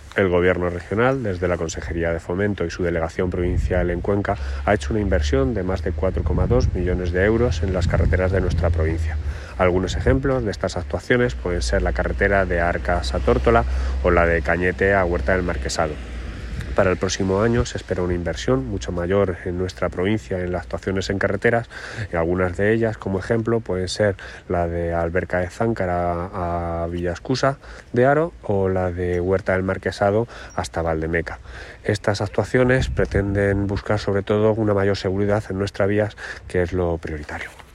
El Gobierno regional, desde la Consejería de Fomento y su delegación provincial en Cuenca, ha hecho una inversión de más de 4,2 millones de euros en las carreteras de nuestra provincia. Algunos ejemplos de estas actuaciones pueden ser la carretera de Arcas a Tórtola o la de Cañete a Huerta del Marquesado. Para el próximo año se espera una inversión mucho mayor en nuestra provincia en las actuaciones en carreteras, y algunas de ellas, como ejemplo, pueden ser la de Alberca de Záncara a Villascusa de Haro o la de Huerta del Marquesado hasta Valdemeca. Estas actuaciones pretenden buscar sobre todo una mayor seguridad en nuestras vías, que es lo prioritario.